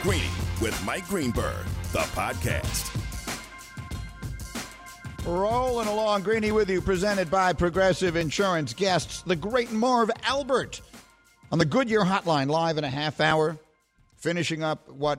Greeny with Mike Greenberg, the podcast. Rolling along, Greeny with you, presented by Progressive Insurance. Guests, the great Marv Albert on the Goodyear Hotline, live in a half hour, finishing up what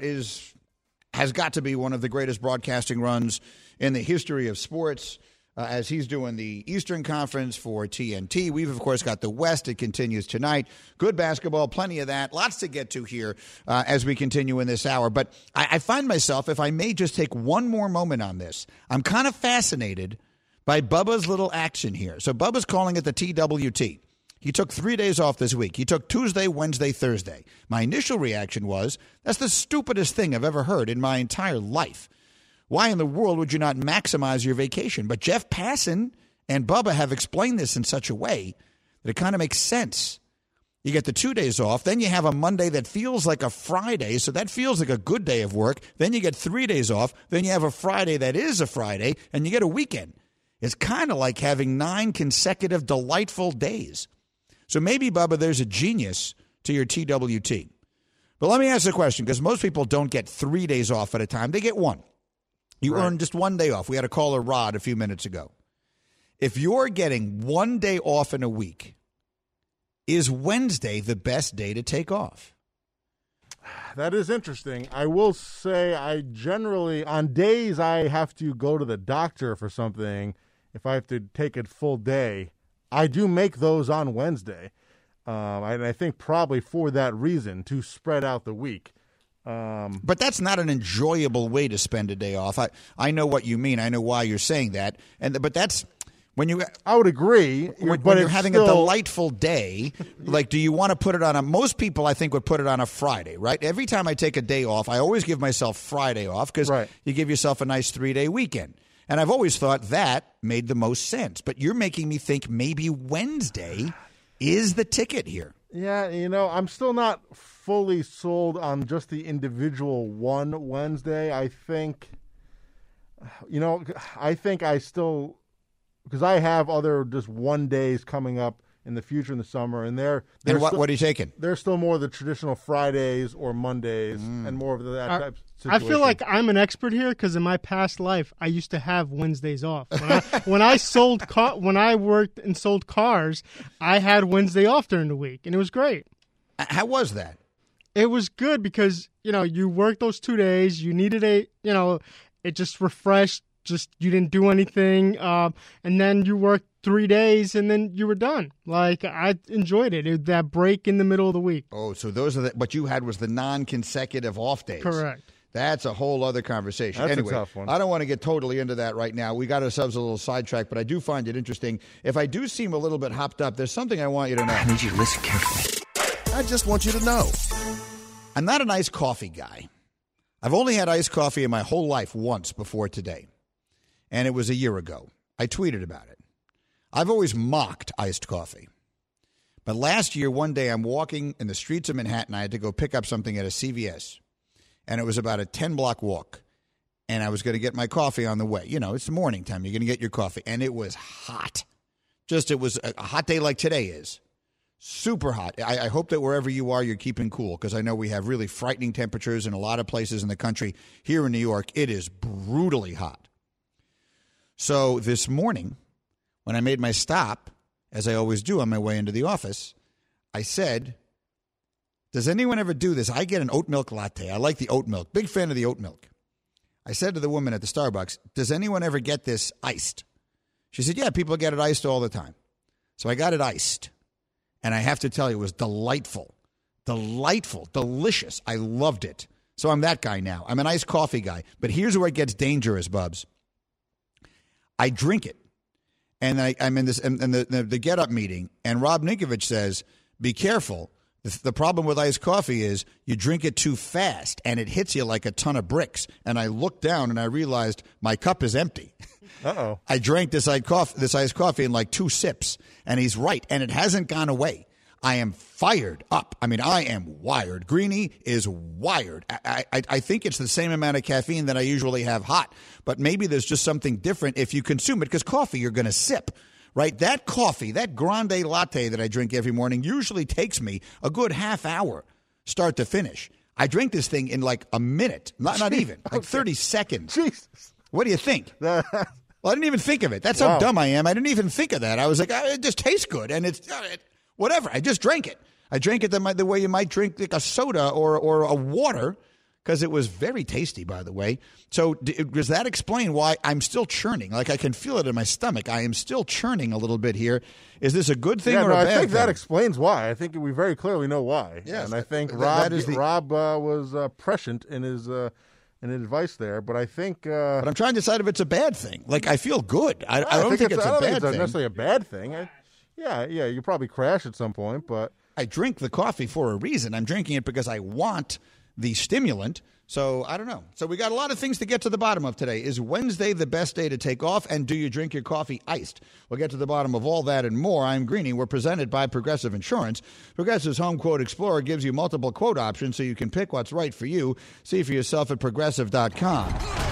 has got to be one of the greatest broadcasting runs in the history of sports, as he's doing the Eastern Conference for TNT. We've, of course, got the West. It continues tonight. Good basketball, plenty of that. Lots to get to here as we continue in this hour. But I find myself, if I may just take one more moment on this, I'm kind of fascinated by Bubba's little action here. So Bubba's calling it the TWT. He took 3 days off this week. He took Tuesday, Wednesday, Thursday. My initial reaction was, that's the stupidest thing I've ever heard in my entire life. Why in the world would you not maximize your vacation? But Jeff Passan and Bubba have explained this in such a way that it kind of makes sense. You get the 2 days off. Then you have a Monday that feels like a Friday, so that feels like a good day of work. Then you get 3 days off. Then you have a Friday that is a Friday, and you get a weekend. It's kind of like having 9 consecutive delightful days. So maybe, Bubba, there's a genius to your TWT. But let me ask the question, because most people don't get 3 days off at a time. They get one. You earn just 1 day off. We had a caller, Rod, a few minutes ago. If you're getting 1 day off in a week, is Wednesday the best day to take off? That is interesting. I will say I generally, on days I have to go to the doctor for something, if I have to take a full day, I do make those on Wednesday. And I think probably for that reason, to spread out the week. But that's not an enjoyable way to spend a day off. I know what you mean. I know why you're saying that. But that's when you. I would agree. When you're having a delightful day, like, do you want to put it on most people, I think, would put it on a Friday, right? Every time I take a day off, I always give myself Friday off because you give yourself a nice 3-day weekend. And I've always thought that made the most sense. But you're making me think maybe Wednesday is the ticket here. Yeah, I'm still not fully sold on just the individual one Wednesday. I think I still, because I have other just 1 days coming up in the future in the summer, and what are you taking? They're still more of the traditional Fridays or Mondays and more of that type of situation. I feel like I'm an expert here because in my past life, I used to have Wednesdays off. When I worked and sold cars, I had Wednesday off during the week, and it was great. How was that? It was good because, you worked those 2 days. You needed it just refreshed. Just you didn't do anything, and then you worked 3 days, and then you were done. Like, I enjoyed it. That break in the middle of the week. Oh, so those are what you had was the non-consecutive off days. Correct. That's a whole other conversation. That's anyway, a tough one. I don't want to get totally into that right now. We got ourselves a little sidetracked, but I do find it interesting. If I do seem a little bit hopped up, there's something I want you to know. I need you to listen carefully. I just want you to know. I'm not an iced coffee guy. I've only had iced coffee in my whole life once before today, and it was a year ago. I tweeted about it. I've always mocked iced coffee. But last year, one day, I'm walking in the streets of Manhattan. I had to go pick up something at a CVS, and it was about a 10-block walk, and I was going to get my coffee on the way. It's the morning time. You're going to get your coffee, and it was hot. It was a hot day like today is. Super hot. I hope that wherever you are, you're keeping cool, because I know we have really frightening temperatures in a lot of places in the country. Here in New York, it is brutally hot. So this morning, when I made my stop, as I always do on my way into the office, I said, does anyone ever do this? I get an oat milk latte. I like the oat milk. Big fan of the oat milk. I said to the woman at the Starbucks, does anyone ever get this iced? She said, yeah, people get it iced all the time. So I got it iced. And I have to tell you, it was delightful. Delightful. Delicious. I loved it. So I'm that guy now. I'm an iced coffee guy. But here's where it gets dangerous, Bubs. I drink it. And I'm in this the Get Up meeting, and Rob Ninkovich says, be careful. The problem with iced coffee is you drink it too fast, and it hits you like a ton of bricks. And I looked down, and I realized my cup is empty. Uh-oh. I drank this iced coffee in like 2 sips, and he's right, and it hasn't gone away. I am fired up. I mean, I am wired. Greeny is wired. I think it's the same amount of caffeine that I usually have hot, but maybe there's just something different if you consume it, because coffee you're going to sip, right? That coffee, that grande latte that I drink every morning usually takes me a good half hour start to finish. I drank this thing in like a minute, not even, like 30 seconds. Jesus. What do you think? Well, I didn't even think of it. That's how dumb I am. I didn't even think of that. I was like, it just tastes good, and it's whatever. I just drank it. I drank it the way you might drink like a soda or a water, because it was very tasty, by the way. So does that explain why I'm still churning? Like I can feel it in my stomach. I am still churning a little bit here. Is this a good thing or a bad thing? I think that explains why. I think we very clearly know why. Yes, and I think Rob was prescient in his advice there. But I think. But I'm trying to decide if it's a bad thing. Like I feel good. I don't think it's a bad thing. Necessarily a bad thing. Yeah. You probably crash at some point, but I drink the coffee for a reason. I'm drinking it because I want the stimulant. So I don't know. So we got a lot of things to get to the bottom of today. Is Wednesday the best day to take off? And do you drink your coffee iced? We'll get to the bottom of all that and more. I'm Greeny. We're presented by Progressive Insurance. Progressive's Home Quote Explorer gives you multiple quote options so you can pick what's right for you. See for yourself at Progressive.com.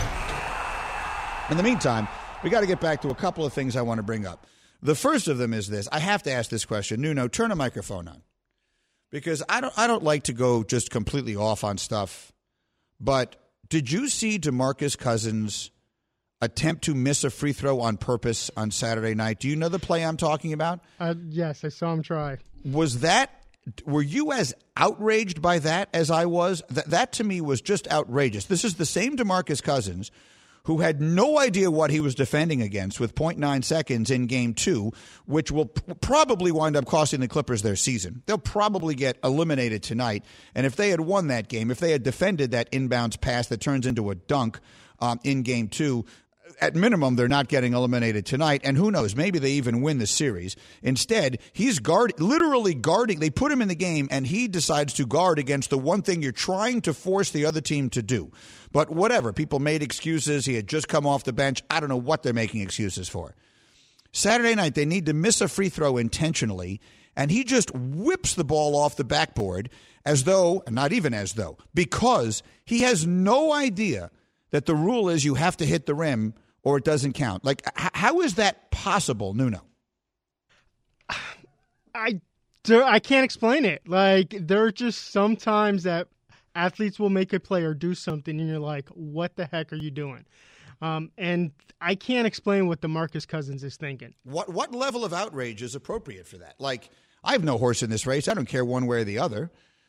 In the meantime, we got to get back to a couple of things I want to bring up. The first of them is this. I have to ask this question. Nuno, turn a microphone on. Because I don't like to go just completely off on stuff. But did you see DeMarcus Cousins attempt to miss a free throw on purpose on Saturday night? Do you know the play I'm talking about? Yes, I saw him try. Were you as outraged by that as I was? That to me was just outrageous. This is the same DeMarcus Cousins who had no idea what he was defending against with 0.9 seconds in Game 2, which will probably wind up costing the Clippers their season. They'll probably get eliminated tonight. And if they had won that game, if they had defended that inbounds pass that turns into a dunk in Game 2, at minimum, they're not getting eliminated tonight. And who knows, maybe they even win the series. Instead, he's literally guarding. They put him in the game, and he decides to guard against the one thing you're trying to force the other team to do. But whatever. People made excuses. He had just come off the bench. I don't know what they're making excuses for. Saturday night, they need to miss a free throw intentionally, and he just whips the ball off the backboard because he has no idea that the rule is you have to hit the rim or it doesn't count. Like, how is that possible, Nuno? I can't explain it. Like, there are just sometimes that athletes will make a play or do something, and you're like, what the heck are you doing? And I can't explain what DeMarcus Cousins is thinking. What level of outrage is appropriate for that? Like, I have no horse in this race. I don't care one way or the other.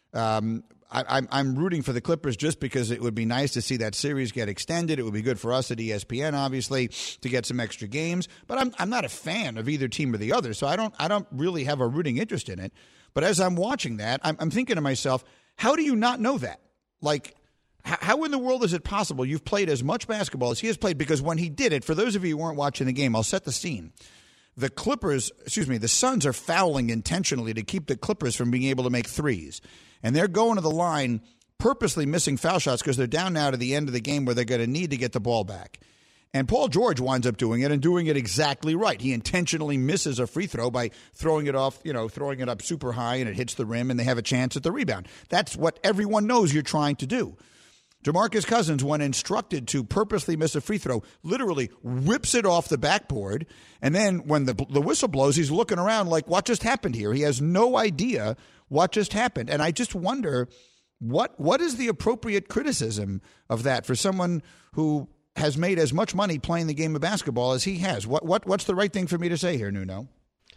I'm rooting for the Clippers just because it would be nice to see that series get extended. It would be good for us at ESPN, obviously, to get some extra games. But I'm not a fan of either team or the other, so I don't really have a rooting interest in it. But as I'm watching that, I'm thinking to myself, how do you not know that? Like, how in the world is it possible you've played as much basketball as he has played? Because when he did it, for those of you who weren't watching the game, I'll set the scene. The Suns are fouling intentionally to keep the Clippers from being able to make threes. And they're going to the line purposely missing foul shots because they're down now to the end of the game where they're going to need to get the ball back. And Paul George winds up doing it and doing it exactly right. He intentionally misses a free throw by throwing it up super high, and it hits the rim, and they have a chance at the rebound. That's what everyone knows you're trying to do. DeMarcus Cousins, when instructed to purposely miss a free throw, literally whips it off the backboard. And then when the whistle blows, he's looking around like, what just happened here? He has no idea what just happened. And I just wonder, what is the appropriate criticism of that for someone who has made as much money playing the game of basketball as he has? What's the right thing for me to say here, Nuno?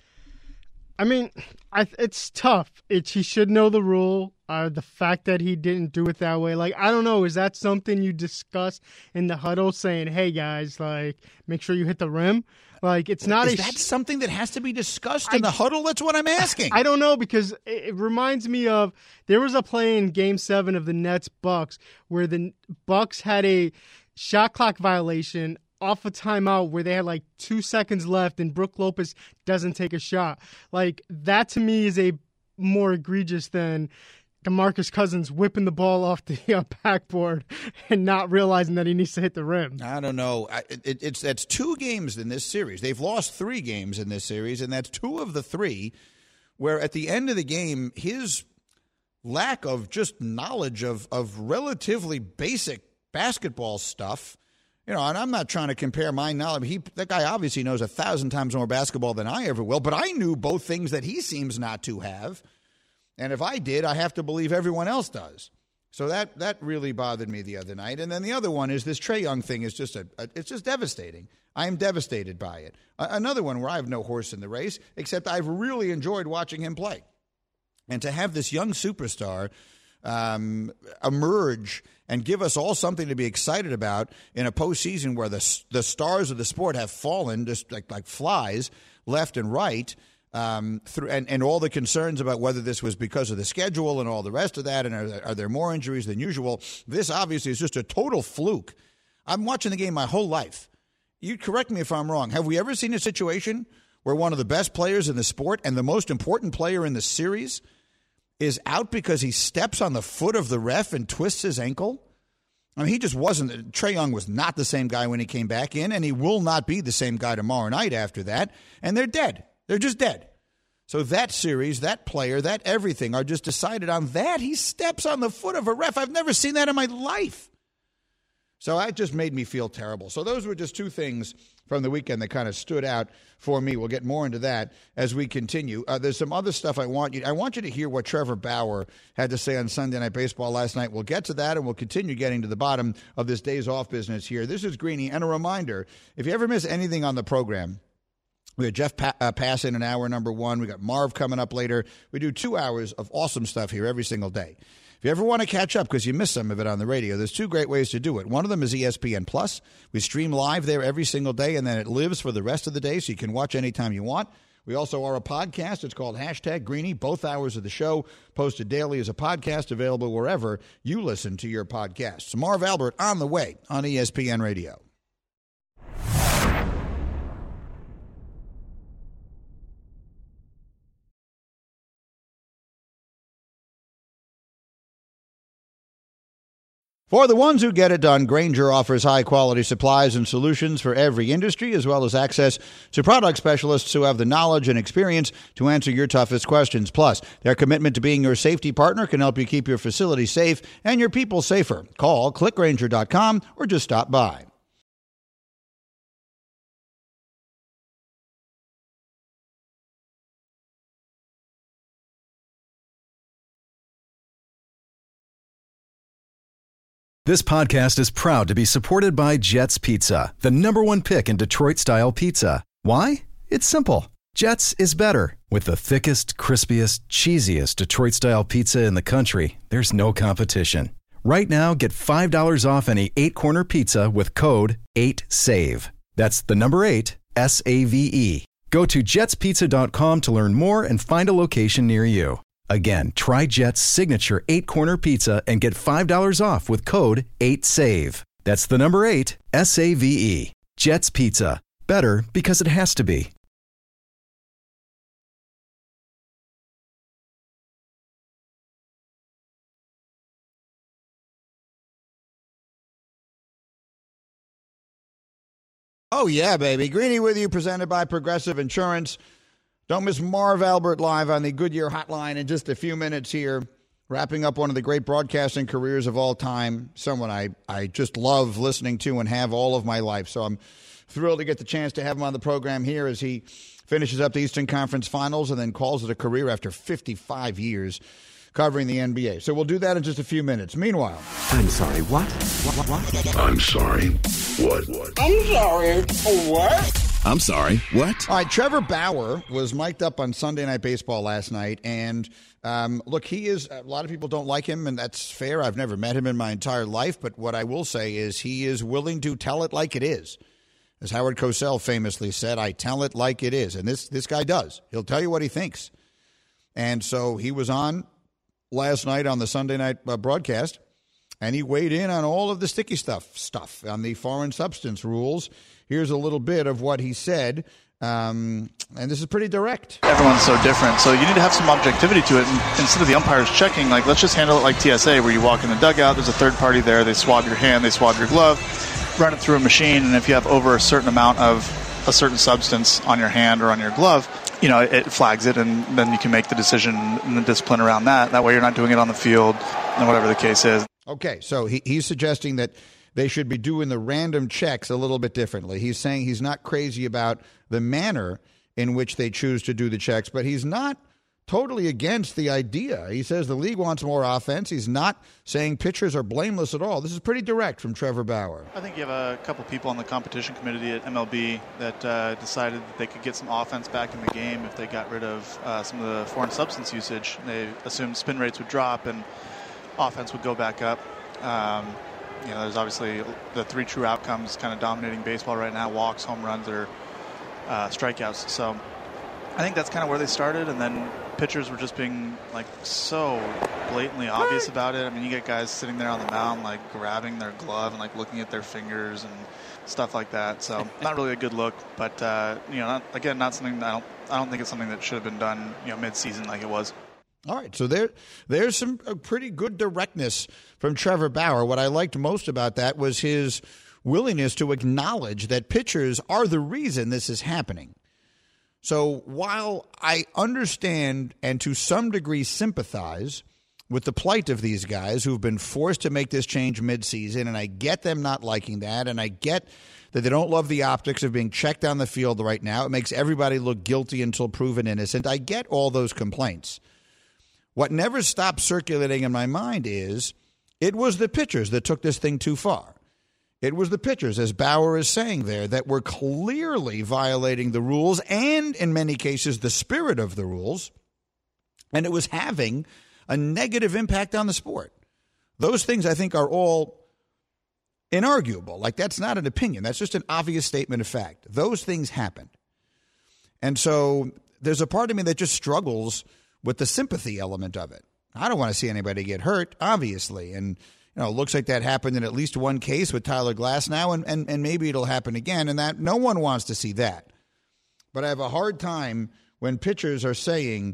I mean, it's tough. He should know the rule. The fact that he didn't do it that way, like, I don't know, is that something you discuss in the huddle, saying, "Hey guys, like, make sure you hit the rim"? Like, it's not. Is that something that has to be discussed in the huddle? That's what I'm asking. I don't know, because it reminds me of, there was a play in Game 7 of the Nets-Bucks where the Bucks had a shot clock violation off a timeout where they had like 2 seconds left and Brook Lopez doesn't take a shot. Like, that to me is a more egregious than DeMarcus Cousins whipping the ball off the backboard and not realizing that he needs to hit the rim. I don't know. That's 2 games in this series. They've lost 3 games in this series, and that's 2 of the 3 where at the end of the game, his lack of just knowledge of relatively basic basketball stuff, and I'm not trying to compare my knowledge. That guy obviously knows 1,000 times more basketball than I ever will, but I knew both things that he seems not to have. And if I did, I have to believe everyone else does. So that really bothered me the other night. And then the other one is this Trae Young thing is just it's just devastating. I am devastated by it. Another one where I have no horse in the race, except I've really enjoyed watching him play. And to have this young superstar emerge and give us all something to be excited about in a postseason where the stars of the sport have fallen just like flies left and right, and all the concerns about whether this was because of the schedule and all the rest of that, and are there more injuries than usual? This obviously is just a total fluke. I'm watching the game my whole life. You correct me if I'm wrong. Have we ever seen a situation where one of the best players in the sport and the most important player in the series is out because he steps on the foot of the ref and twists his ankle? I mean, he just wasn't. Trae Young was not the same guy when he came back in, and he will not be the same guy tomorrow night after that. And they're dead. They're just dead. So that series, that player, that everything are just decided on that. He steps on the foot of a ref. I've never seen that in my life. So that just made me feel terrible. So those were just two things from the weekend that kind of stood out for me. We'll get more into that as we continue. There's some other stuff I want you to hear what Trevor Bauer had to say on Sunday Night Baseball last night. We'll get to that, and we'll continue getting to the bottom of this days off business here. This is Greeny, and a reminder, if you ever miss anything on the program, we got Jeff Pass in hour number one. We got Marv coming up later. We do 2 hours of awesome stuff here every single day. If you ever want to catch up because you missed some of it on the radio, there's two great ways to do it. One of them is ESPN Plus. We stream live there every single day, and then it lives for the rest of the day, so you can watch anytime you want. We also are a podcast. It's called #Greeny. Both hours of the show posted daily as a podcast, available wherever you listen to your podcasts. Marv Albert on the way on ESPN Radio. For the ones who get it done, Grainger offers high-quality supplies and solutions for every industry, as well as access to product specialists who have the knowledge and experience to answer your toughest questions. Plus, their commitment to being your safety partner can help you keep your facility safe and your people safer. Call clickgrainger.com or just stop by. This podcast is proud to be supported by Jets Pizza, the #1 pick in Detroit-style pizza. Why? It's simple. Jets is better. With the thickest, crispiest, cheesiest Detroit-style pizza in the country, there's no competition. Right now, get $5 off any 8-corner pizza with code 8SAVE. That's the number 8, SAVE. Go to jetspizza.com to learn more and find a location near you. Again, try Jet's signature 8-corner pizza and get $5 off with code 8SAVE. That's the number 8, SAVE. Jet's Pizza. Better because it has to be. Oh, yeah, baby. Greeny with you, presented by Progressive Insurance. Don't miss Marv Albert live on the Goodyear Hotline in just a few minutes here, wrapping up one of the great broadcasting careers of all time, someone I just love listening to and have all of my life. So I'm thrilled to get the chance to have him on the program here as he finishes up the Eastern Conference Finals and then calls it a career after 55 years covering the NBA. So we'll do that in just a few minutes. Meanwhile. I'm sorry, what? What? I'm sorry, what? I'm sorry, what? I'm sorry, what? All right, Trevor Bauer was mic'd up on Sunday Night Baseball last night, and look, he is, a lot of people don't like him, and that's fair. I've never met him in my entire life, but what I will say is he is willing to tell it like it is. As Howard Cosell famously said, I tell it like it is, and this guy does. He'll tell you what he thinks. And so he was on last night on the Sunday night broadcast, and he weighed in on all of the sticky stuff on the foreign substance rules. Here's a little bit of what he said, and this is pretty direct. Everyone's so different, so you need to have some objectivity to it. And instead of the umpires checking, like, let's just handle it like TSA, where you walk in the dugout, there's a third party there, they swab your hand, they swab your glove, run it through a machine, and if you have over a certain amount of a certain substance on your hand or on your glove, you know, it flags it, and then you can make the decision and the discipline around that. That way you're not doing it on the field, and whatever the case is. Okay, so he's suggesting that they should be doing the random checks a little bit differently. He's saying he's not crazy about the manner in which they choose to do the checks, but he's not totally against the idea. He says the league wants more offense. He's not saying pitchers are blameless at all. This is pretty direct from Trevor Bauer. I think you have a couple people on the competition committee at MLB that decided that they could get some offense back in the game if they got rid of some of the foreign substance usage. They assumed spin rates would drop and offense would go back up. There's obviously the three true outcomes kind of dominating baseball right now: walks, home runs, or strikeouts. So I think that's kind of where they started, and then pitchers were just being like so blatantly obvious about it. I mean, you get guys sitting there on the mound like grabbing their glove and like looking at their fingers and stuff like that. So not really a good look. But not something that I don't think it's something that should have been done mid-season like it was. All right, so there's some pretty good directness from Trevor Bauer. What I liked most about that was his willingness to acknowledge that pitchers are the reason this is happening. So while I understand and to some degree sympathize with the plight of these guys who've been forced to make this change midseason, and I get them not liking that, and I get that they don't love the optics of being checked on the field right now. It makes everybody look guilty until proven innocent. I get all those complaints. What never stopped circulating in my mind is it was the pitchers that took this thing too far. It was the pitchers, as Bauer is saying there, that were clearly violating the rules and, in many cases, the spirit of the rules, and it was having a negative impact on the sport. Those things, I think, are all inarguable. Like, that's not an opinion. That's just an obvious statement of fact. Those things happened. And so there's a part of me that just struggles with the sympathy element of it. I don't want to see anybody get hurt, obviously, and it looks like that happened in at least one case with Tyler Glasnow, and maybe it'll happen again, and that no one wants to see that. But I have a hard time when pitchers are saying,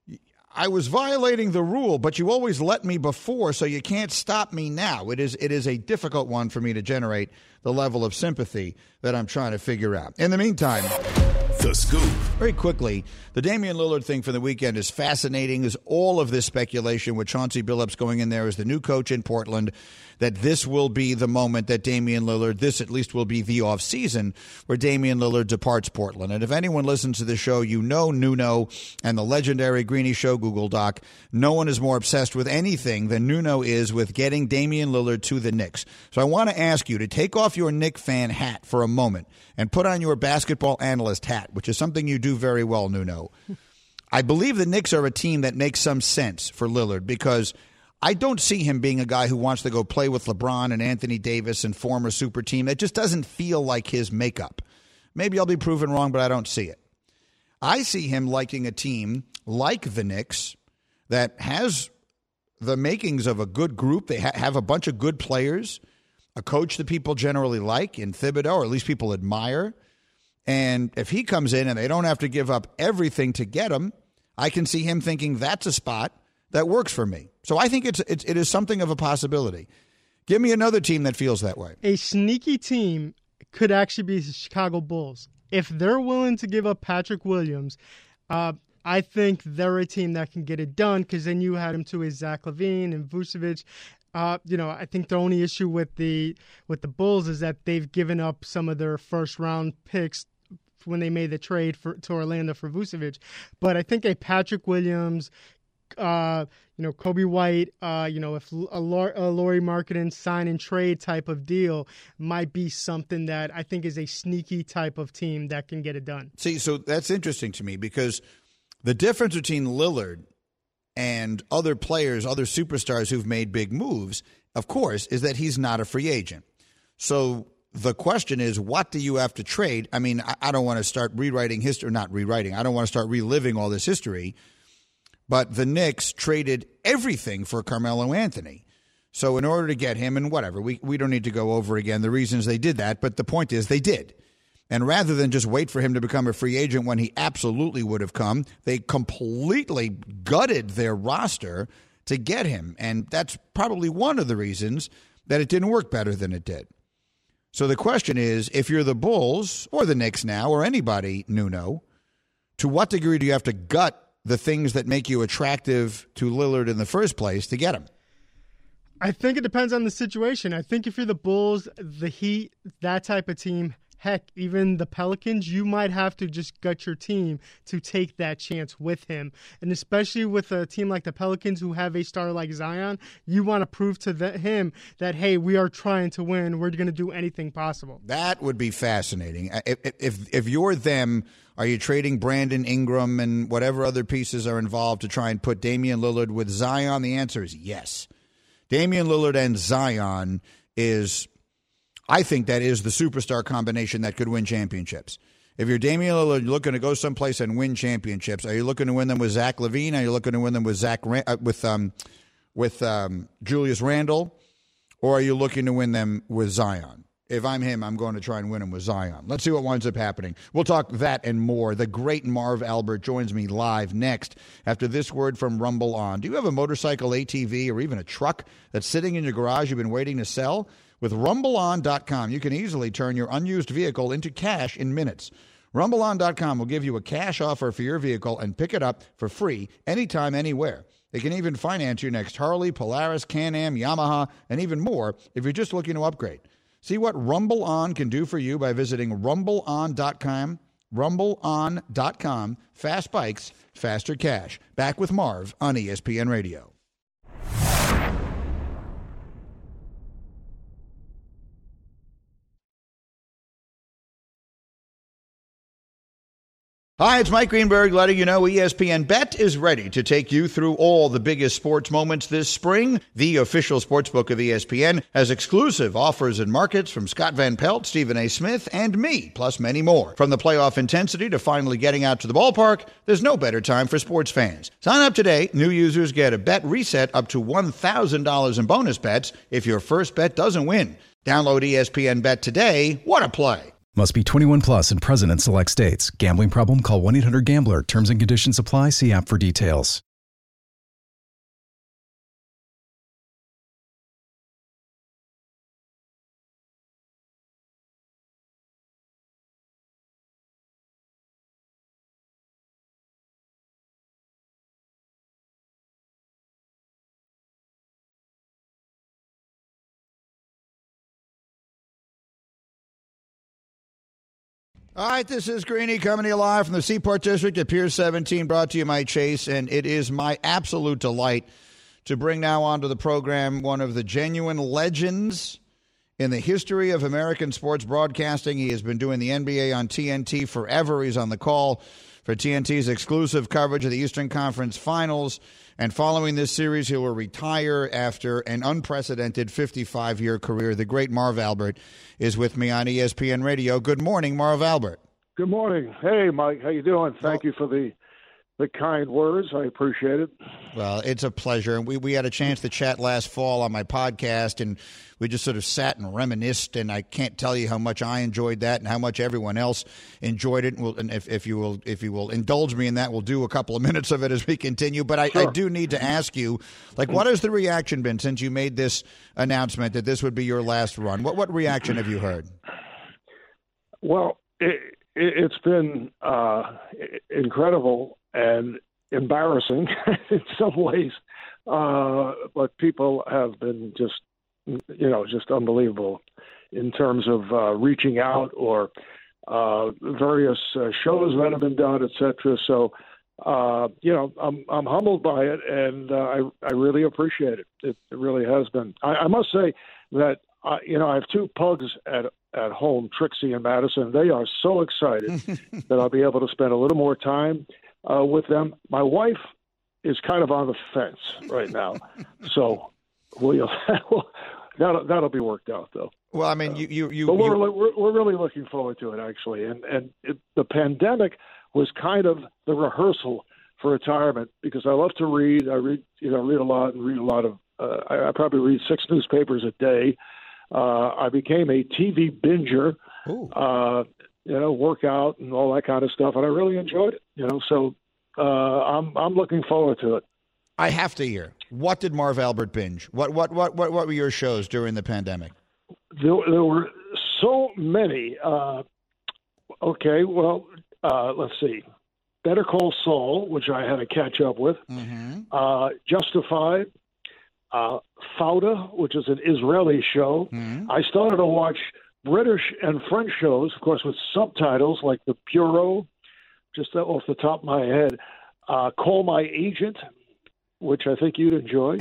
I was violating the rule, but you always let me before, so you can't stop me now. It is a difficult one for me to generate the level of sympathy that I'm trying to figure out. In the meantime, The Scoop. Very quickly, the Damian Lillard thing for the weekend is fascinating as all of this speculation with Chauncey Billups going in there as the new coach in Portland, that this will be the moment that Damian Lillard, this at least will be the offseason where Damian Lillard departs Portland. And if anyone listens to the show, you know Nuno and the legendary Greeny Show Google Doc. No one is more obsessed with anything than Nuno is with getting Damian Lillard to the Knicks. So I want to ask you to take off your Knick fan hat for a moment and put on your basketball analyst hat, which is something you do very well, Nuno. I believe the Knicks are a team that makes some sense for Lillard because I don't see him being a guy who wants to go play with LeBron and Anthony Davis and form a super team. That just doesn't feel like his makeup. Maybe I'll be proven wrong, but I don't see it. I see him liking a team like the Knicks that has the makings of a good group. They have a bunch of good players, a coach that people generally like in Thibodeau, or at least people admire. And if he comes in and they don't have to give up everything to get him, I can see him thinking that's a spot that works for me. So I think it is something of a possibility. Give me another team that feels that way. A sneaky team could actually be the Chicago Bulls. If they're willing to give up Patrick Williams, I think they're a team that can get it done because then you had him to his Zach LaVine and Vucevic. I think the only issue with the Bulls is that they've given up some of their first-round picks when they made the trade to Orlando for Vucevic. But I think a Patrick Williams, Kobe White, if a Lauri Markkanen sign and trade type of deal might be something that I think is a sneaky type of team that can get it done. See, so that's interesting to me because the difference between Lillard and other players, other superstars who've made big moves, of course, is that he's not a free agent. So the question is, what do you have to trade? I mean, I don't want to start rewriting history, not rewriting. I don't want to start reliving all this history. But the Knicks traded everything for Carmelo Anthony. So in order to get him, and whatever, we don't need to go over again the reasons they did that, but the point is they did. And rather than just wait for him to become a free agent when he absolutely would have come, they completely gutted their roster to get him. And that's probably one of the reasons that it didn't work better than it did. So the question is, if you're the Bulls or the Knicks now or anybody, Nuno, to what degree do you have to gut the things that make you attractive to Lillard in the first place to get him? I think it depends on the situation. I think if you're the Bulls, the Heat, that type of team heck, even the Pelicans, you might have to just gut your team to take that chance with him. And especially with a team like the Pelicans who have a star like Zion, you want to prove to him that, hey, we are trying to win. We're going to do anything possible. That would be fascinating. If you're them, are you trading Brandon Ingram and whatever other pieces are involved to try and put Damian Lillard with Zion? The answer is yes. Damian Lillard and Zion is, I think that is the superstar combination that could win championships. If you're Damian Lillard, you're looking to go someplace and win championships. Are you looking to win them with Zach LaVine? Are you looking to win them with Julius Randle? Or are you looking to win them with Zion? If I'm him, I'm going to try and win them with Zion. Let's see what winds up happening. We'll talk that and more. The great Marv Albert joins me live next after this word from Rumble On. Do you have a motorcycle, ATV, or even a truck that's sitting in your garage you've been waiting to sell? With RumbleOn.com, you can easily turn your unused vehicle into cash in minutes. RumbleOn.com will give you a cash offer for your vehicle and pick it up for free anytime, anywhere. They can even finance your next Harley, Polaris, Can-Am, Yamaha, and even more if you're just looking to upgrade. See what Rumble On can do for you by visiting RumbleOn.com. RumbleOn.com. Fast bikes, faster cash. Back with Marv on ESPN Radio. Hi, it's Mike Greenberg letting you know ESPN Bet is ready to take you through all the biggest sports moments this spring. The official sportsbook of ESPN has exclusive offers and markets from Scott Van Pelt, Stephen A. Smith, and me, plus many more. From the playoff intensity to finally getting out to the ballpark, there's no better time for sports fans. Sign up today. New users get a bet reset up to $1,000 in bonus bets if your first bet doesn't win. Download ESPN Bet today. What a play. Must be 21 plus and present in select states. Gambling problem? Call 1-800-GAMBLER. Terms and conditions apply. See app for details. All right, this is Greeny coming to you live from the Seaport District at Pier 17, brought to you by Chase, and it is my absolute delight to bring now onto the program one of the genuine legends in the history of American sports broadcasting. He has been doing the NBA on TNT forever. He's on the call for TNT's exclusive coverage of the Eastern Conference Finals, and following this series, he will retire after an unprecedented 55-year career. The great Marv Albert is with me on ESPN Radio. Good morning, Marv Albert. Good morning. Hey, Mike. How you doing? Thank you for the kind words. I appreciate it. Well, it's a pleasure. And we had a chance to chat last fall on my podcast, and we just sort of sat and reminisced, and I can't tell you how much I enjoyed that and how much everyone else enjoyed it. And if you will indulge me in that, we'll do a couple of minutes of it as we continue. But Sure. I do need to ask you, like, what has the reaction been since you made this announcement that this would be your last run? What reaction have you heard? Well, it's been incredible and embarrassing in some ways, but people have been just unbelievable in terms of reaching out or various shows that have been done, etc. So, I'm humbled by it, and I really appreciate it. It really has been. I must say that I have two pugs at home, Trixie and Madison. They are so excited that I'll be able to spend a little more time with them. My wife is kind of on the fence right now, so that'll be worked out though. Well, I mean, but we're really looking forward to it actually, and the pandemic was kind of the rehearsal for retirement because I love to read. I read a lot and read a lot of. I probably read 6 newspapers a day. I became a TV binger, work out and all that kind of stuff, and I really enjoyed it. So I'm looking forward to it. I have to hear, what did Marv Albert binge? What were your shows during the pandemic? There were so many. Let's see. Better Call Saul, which I had to catch up with. Mm-hmm. Justified. Fauda, which is an Israeli show. Mm-hmm. I started to watch British and French shows, of course, with subtitles like The Bureau, just off the top of my head, Call My Agent, which I think you'd enjoy,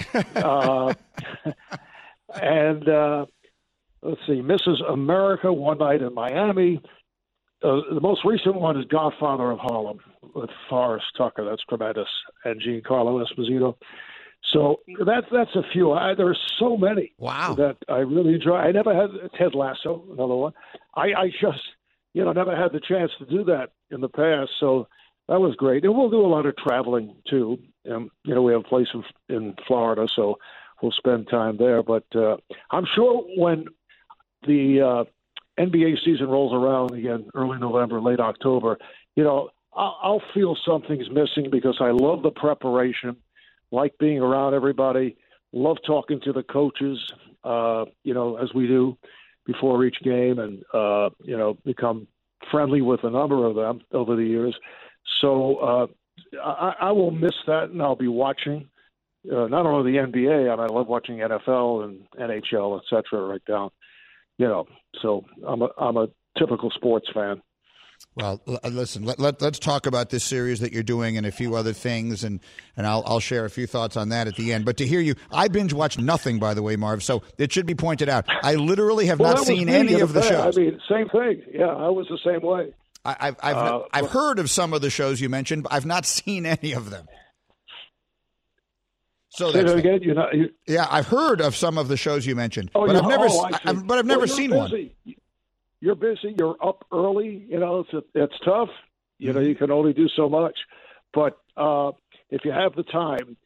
and let's see, Mrs. America, One Night in Miami. The most recent one is Godfather of Harlem with Forrest Tucker. That's tremendous, and Giancarlo Esposito. So that's a few. There's so many that I really enjoy. I never had Ted Lasso, another one. I just, never had the chance to do that in the past. So that was great. And we'll do a lot of traveling, too. We have a place in Florida, so we'll spend time there. But I'm sure when the NBA season rolls around again, early November, late October, I'll feel something's missing because I love the preparation, like being around everybody, love talking to the coaches, as we do before each game, and, become friendly with a number of them over the years. So I will miss that, and I'll be watching not only the NBA, I love watching NFL and NHL, et cetera, right down. So I'm a typical sports fan. Well, listen, let's talk about this series that you're doing and a few other things, and I'll share a few thoughts on that at the end. But to hear you, I binge watch nothing, by the way, Marv, so it should be pointed out. I literally have not seen any of the shows. I mean, same thing. Yeah, I was the same way. I've heard of some of the shows you mentioned, but I've not seen any of them. So say that again. Yeah, I've heard of some of the shows you mentioned, but I've never seen one. You're busy. You're up early. It's tough. You can only do so much. But if you have the time,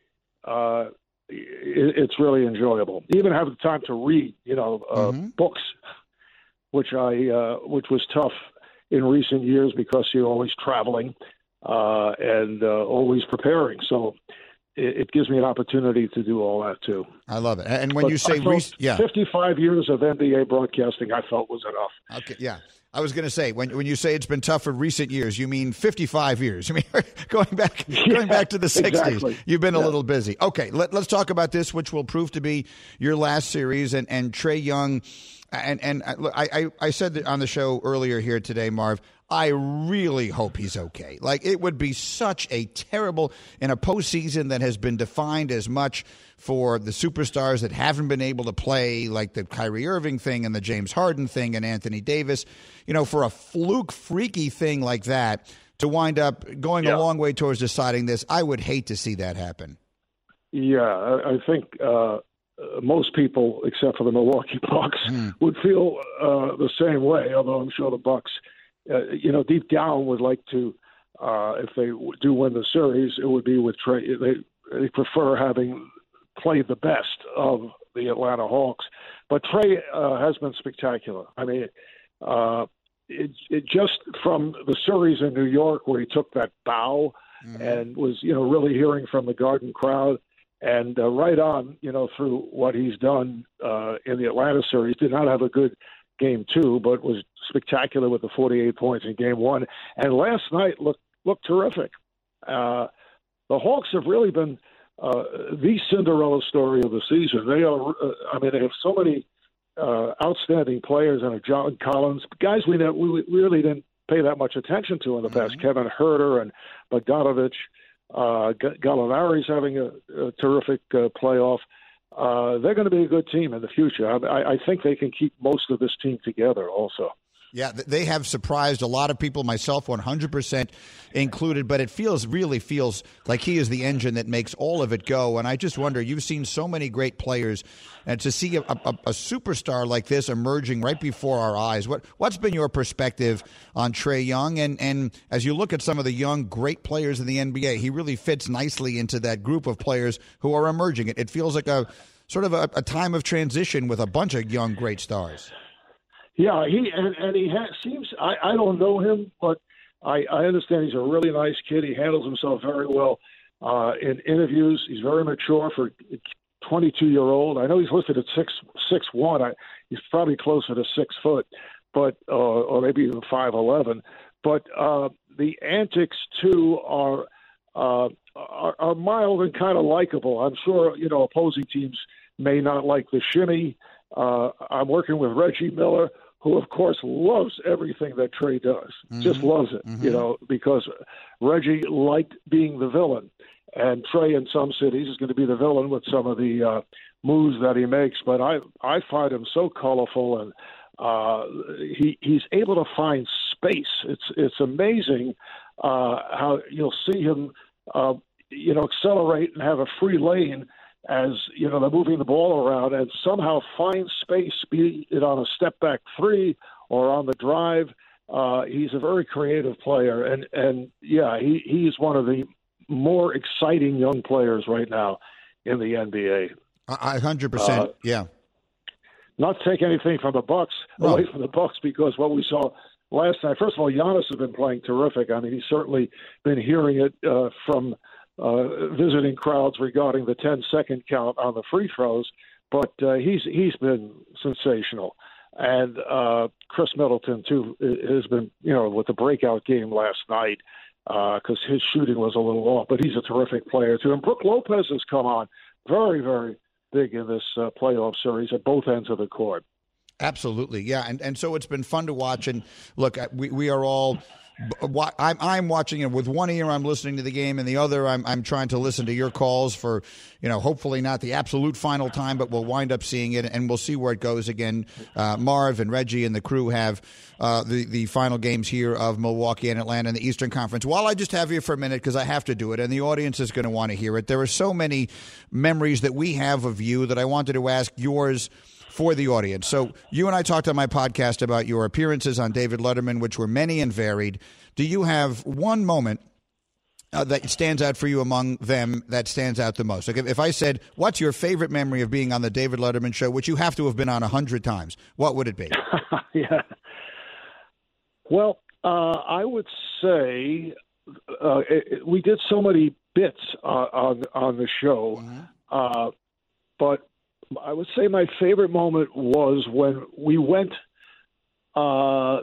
it's really enjoyable. You even have the time to read, books, which was tough in recent years because you're always traveling and always preparing. So it gives me an opportunity to do all that too. I love it. And when you say 55 years of NBA broadcasting, I felt was enough. Okay, yeah. I was going to say when you say it's been tough for recent years, you mean 55 years. You mean going back to the 60s. Exactly. You've been a little busy. Okay, let's talk about this, which will prove to be your last series, and Trae Young. And look, I said on the show earlier here today, Marv, I really hope he's okay. Like, it would be such a terrible, in a postseason that has been defined as much for the superstars that haven't been able to play, like the Kyrie Irving thing and the James Harden thing and Anthony Davis, for a fluke, freaky thing like that to wind up going a long way towards deciding this. I would hate to see that happen. Yeah, I think most people, except for the Milwaukee Bucks, would feel the same way, although I'm sure the Bucks deep down would like to, if they do win the series, it would be with Trae. They prefer having played the best of the Atlanta Hawks. But Trae has been spectacular. I mean, it just from the series in New York where he took that bow and was, really hearing from the Garden crowd, and right on, through what he's done in the Atlanta series. Did not have a good game two, but was spectacular with the 48 points in game one. And last night looked terrific. The Hawks have really been the Cinderella story of the season. They are, they have so many outstanding players, and John Collins, guys we really didn't pay that much attention to in the past. Kevin Huerter and Bogdanovich. Gallinari's having a terrific playoff. They're going to be a good team in the future. I think they can keep most of this team together also. Yeah, they have surprised a lot of people, myself 100% included, but it really feels like he is the engine that makes all of it go. And I just wonder, you've seen so many great players, and to see a superstar like this emerging right before our eyes, what's been your perspective on Trae Young? And as you look at some of the young, great players in the NBA, he really fits nicely into that group of players who are emerging. It feels like a sort of a time of transition with a bunch of young, great stars. Yeah, he seems. I don't know him, but I understand he's a really nice kid. He handles himself very well in interviews. He's very mature for a 22-year-old. I know he's listed at 6'1". He's probably closer to 6 foot, but or maybe even 5'11". But the antics too are mild and kind of likable. I'm sure opposing teams may not like the shimmy. I'm working with Reggie Miller, who, of course, loves everything that Trey does, just loves it, because Reggie liked being the villain. And Trey, in some cities, is going to be the villain with some of the moves that he makes. But I find him so colorful, and he's able to find space. It's amazing how you'll see him, accelerate and have a free lane as, they're moving the ball around and somehow find space, be it on a step-back three or on the drive. He's a very creative player. And he's one of the more exciting young players right now in the NBA. 100%, yeah. Not to take anything from the Bucks, away from the Bucks, because what we saw last night, first of all, Giannis has been playing terrific. I mean, he's certainly been hearing it from visiting crowds regarding the 10-second count on the free throws, but he's been sensational. And Chris Middleton, too, has been, with the breakout game last night, because his shooting was a little off, but he's a terrific player, too. And Brook Lopez has come on very, very big in this playoff series at both ends of the court. Absolutely, yeah. And so it's been fun to watch. And look, we are all I'm watching it with one ear. I'm listening to the game, and the other I'm trying to listen to your calls for, hopefully not the absolute final time, but we'll wind up seeing it, and we'll see where it goes. Again, Marv and Reggie and the crew have the final games here of Milwaukee and Atlanta in the Eastern Conference. While I just have you for a minute, because I have to do it, and the audience is going to want to hear it, there are so many memories that we have of you that I wanted to ask yours for the audience. So you and I talked on my podcast about your appearances on David Letterman, which were many and varied. Do you have one moment that stands out for you among them that stands out the most? Like if I said, what's your favorite memory of being on the David Letterman show, which you have to have been on 100 times, what would it be? Yeah. Well, I would say we did so many bits on the show, but I would say my favorite moment was when we went to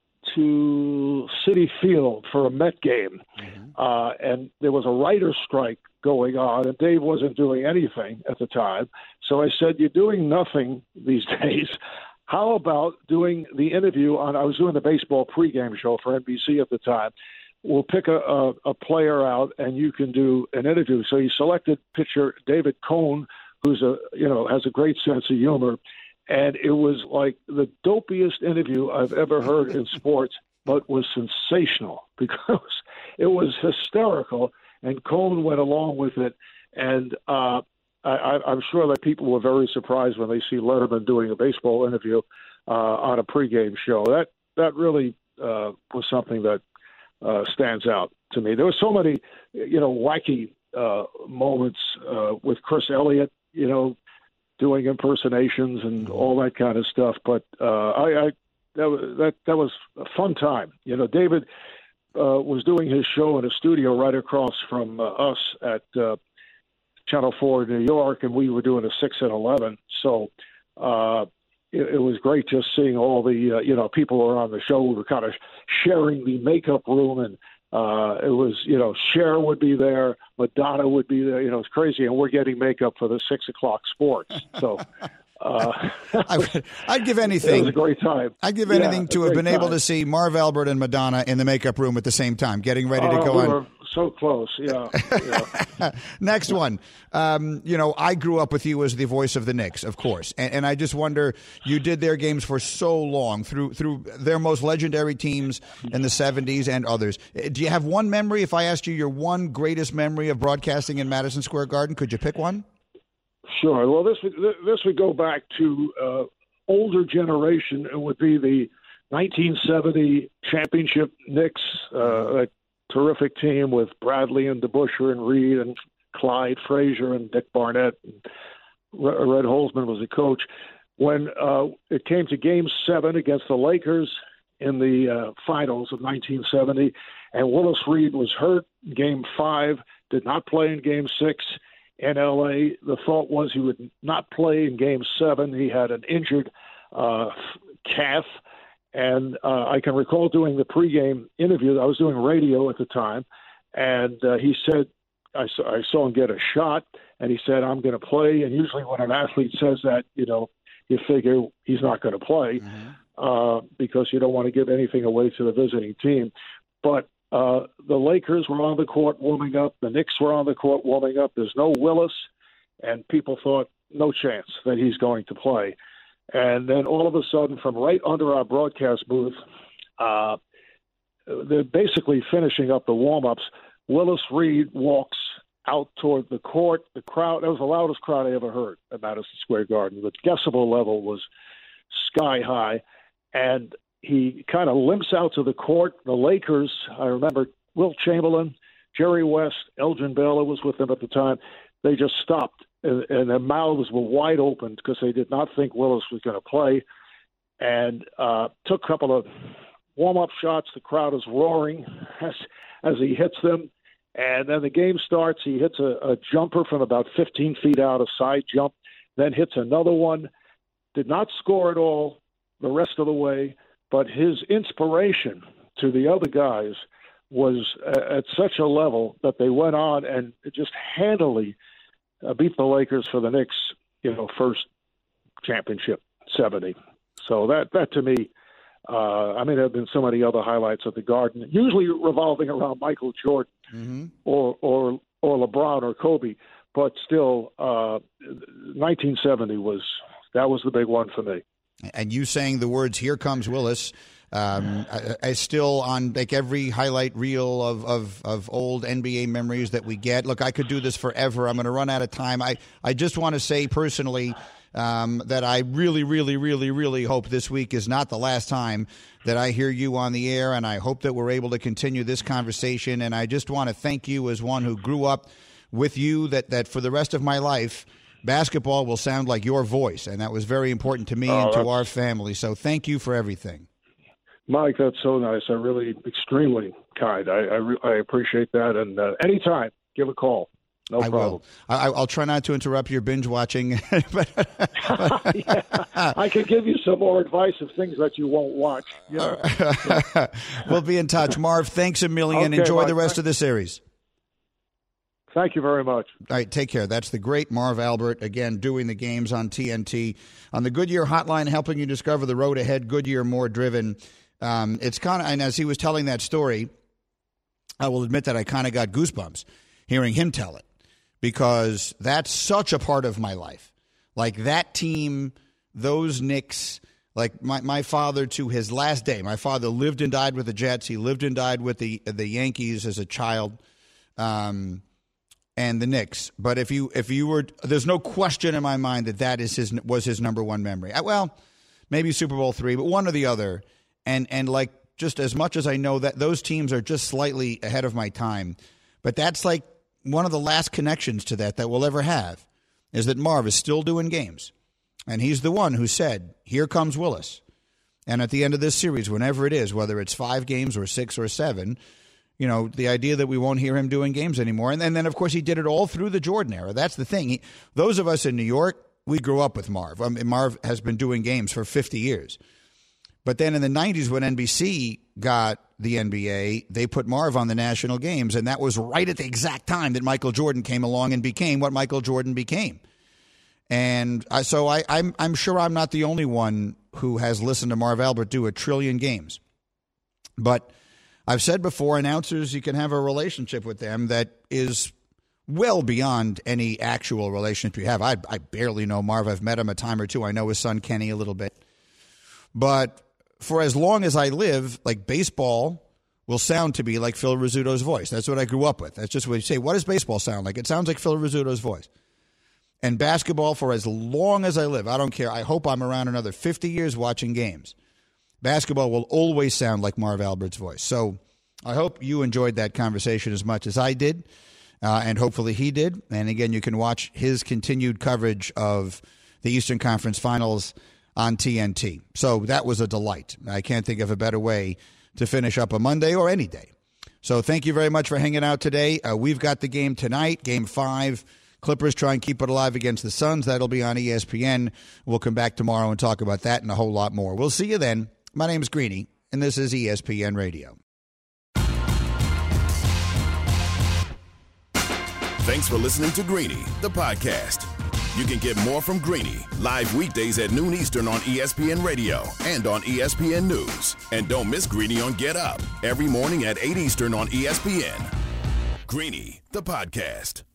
Citi Field for a Met game, and there was a writer's strike going on, and Dave wasn't doing anything at the time. So I said, "You're doing nothing these days. How about doing the interview on?" I was doing the baseball pregame show for NBC at the time. We'll pick a player out, and you can do an interview. So he selected pitcher David Cone, who's has a great sense of humor, and it was like the dopiest interview I've ever heard in sports, but was sensational because it was hysterical, and Cone went along with it, and I'm sure that people were very surprised when they see Letterman doing a baseball interview on a pregame show. That really was something that stands out to me. There were so many, wacky moments with Chris Elliott, doing impersonations and all that kind of stuff. But that was a fun time. David was doing his show in a studio right across from us at Channel 4 in New York, and we were doing a 6 and 11. So it was great just seeing all the people who were on the show. We were kind of sharing the makeup room, and it was, Cher would be there, Madonna would be there. It's crazy, and we're getting makeup for the 6 o'clock sports. So I'd give anything. It was a great time. I'd give anything to have been able to see Marv Albert and Madonna in the makeup room at the same time, getting ready to go we on. Were so close, yeah. Next one. I grew up with you as the voice of the Knicks, of course, and I just wonder, you did their games for so long through their most legendary teams in the 70s and others. Do you have one memory? If I asked you your one greatest memory of broadcasting in Madison Square Garden, could you pick one? Sure. Well, this would go back to older generation. It would be the 1970 championship Knicks, a terrific team with Bradley and DeBusschere and Reed and Clyde Frazier and Dick Barnett. And Red Holzman was the coach. When it came to Game 7 against the Lakers in the finals of 1970, and Willis Reed was hurt in Game 5, did not play in Game 6. In L.A., the thought was he would not play in Game 7. He had an injured calf. And I can recall doing the pregame interview. I was doing radio at the time. And he said, I saw him get a shot, and he said, "I'm going to play." And usually when an athlete says that, you figure he's not going to play. because you don't want to give anything away to the visiting team. But the Lakers were on the court warming up. The Knicks were on the court warming up. There's no Willis, and people thought no chance that he's going to play. And then all of a sudden, from right under our broadcast booth, they're basically finishing up the warm-ups. Willis Reed walks out toward the court. The crowd, that was the loudest crowd I ever heard at Madison Square Garden. The decibel level was sky high. And he kind of limps out to the court. The Lakers, I remember Wilt Chamberlain, Jerry West, Elgin Baylor was with them at the time. They just stopped, and their mouths were wide open because they did not think Willis was going to play, and took a couple of warm-up shots. The crowd is roaring as he hits them, and then the game starts. He hits a jumper from about 15 feet out, a side jump, then hits another one. Did not score at all the rest of the way, but his inspiration to the other guys was at such a level that they went on and just handily beat the Lakers for the Knicks, first championship, 70. So that to me, there have been so many other highlights at the Garden, usually revolving around Michael Jordan or LeBron or Kobe, but still, 1970 was the big one for me. And you saying the words "Here comes Willis" is still on like every highlight reel of old NBA memories that we get. Look, I could do this forever. I'm going to run out of time. I just want to say personally that I really, really, really, really hope this week is not the last time that I hear you on the air, and I hope that we're able to continue this conversation. And I just want to thank you as one who grew up with you, that for the rest of my life, basketball will sound like your voice, and that was very important to me and to our family. So thank you for everything. Mike, that's so nice. I really, extremely kind. I appreciate that. And anytime, give a call. No problem. I'll try not to interrupt your binge watching. Yeah, I could give you some more advice of things that you won't watch. We'll be in touch. Marv, thanks a million. Okay, enjoy Mike, the rest of the series. Thank you very much. All right, take care. That's the great Marv Albert, again, doing the games on TNT. On the Goodyear Hotline, helping you discover the road ahead, Goodyear More Driven. It's kind of, and as he was telling that story, I will admit that I kind of got goosebumps hearing him tell it, because that's such a part of my life. Like that team, those Knicks, like my father to his last day. My father lived and died with the Jets. He lived and died with the Yankees as a child. And the Knicks. But if you were, there's no question in my mind that was his number one memory. Well, maybe Super Bowl III, but one or the other. And like, just as much as I know that those teams are just slightly ahead of my time, but that's like one of the last connections to that we'll ever have, is that Marv is still doing games. And he's the one who said, "Here comes Willis." And at the end of this series, whenever it is, whether it's 5 games or 6 or 7, the idea that we won't hear him doing games anymore. And then, of course, he did it all through the Jordan era. That's the thing. Those of us in New York, we grew up with Marv. Marv has been doing games for 50 years. But then in the 90s, when NBC got the NBA, they put Marv on the national games, and that was right at the exact time that Michael Jordan came along and became what Michael Jordan became. And so I'm sure I'm not the only one who has listened to Marv Albert do 1 trillion games. But I've said before, announcers, you can have a relationship with them that is well beyond any actual relationship you have. I barely know Marv. I've met him a time or two. I know his son Kenny a little bit. But for as long as I live, like, baseball will sound to be like Phil Rizzuto's voice. That's what I grew up with. That's just what you say. What does baseball sound like? It sounds like Phil Rizzuto's voice. And basketball, for as long as I live, I don't care. I hope I'm around another 50 years watching games. Basketball will always sound like Marv Albert's voice. So I hope you enjoyed that conversation as much as I did, and hopefully he did. And again, you can watch his continued coverage of the Eastern Conference Finals on TNT. So that was a delight. I can't think of a better way to finish up a Monday or any day. So thank you very much for hanging out today. We've got the game tonight, Game 5. Clippers try and keep it alive against the Suns. That'll be on ESPN. We'll come back tomorrow and talk about that and a whole lot more. We'll see you then. My name is Greeny, and this is ESPN Radio. Thanks for listening to Greeny, the podcast. You can get more from Greeny live weekdays at noon Eastern on ESPN Radio and on ESPN News. And don't miss Greeny on Get Up every morning at 8 Eastern on ESPN. Greeny, the podcast.